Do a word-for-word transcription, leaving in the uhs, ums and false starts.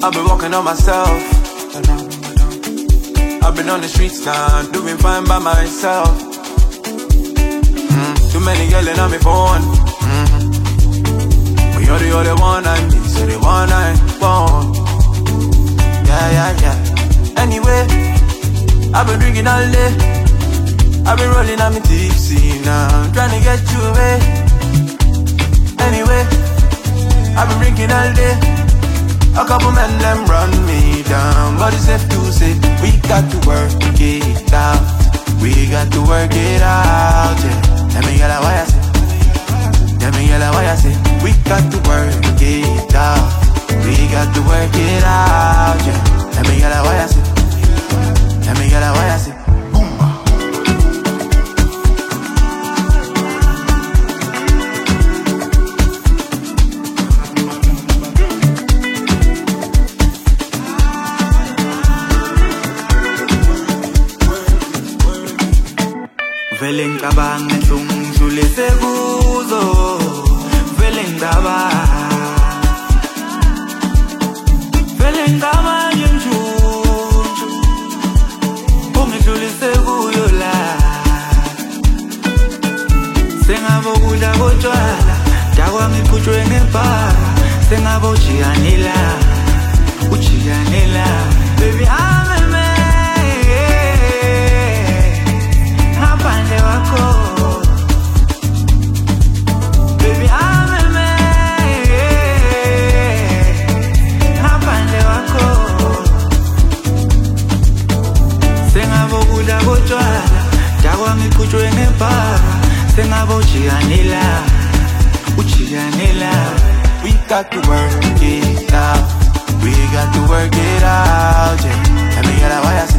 I've been walking on myself. I've been on the streets now, doing fine by myself. Mm, too many yelling on my phone. Mm-hmm. But you're the other one I need, so the one I want. Yeah, yeah, yeah. Anyway, I've been drinking all day. I've been rolling on me tipsy now, I'm trying to get you away. Anyway, I've been drinking all day. A couple men them run me down, but it's safe to say we got to work it out. We got to work it out, yeah. Let me get a why I say. Let me get a why I say. We got to work it out. We got to work it out, yeah. Let me get a why I say. Let me get a why I say. Vele ngicabanga ngidlulise kuzo, vele ngicabanga, vele ngicabanga njunju, ungidlulise kuyo la. Sengabo kudla kotshwala, dakwa ngiqhutshwe ngebhara, sengabo ujikanela, ujikanela, baby I'm a man. Baby, I'm a man. Ngaphandle wakho. Sengabo kudla kotshwala, dakwa ngiqhutshwe ngebhara, sengabo ujikanela, ujikanela. We got to work it out. We got to work it out, yeah. Let me get a why I say.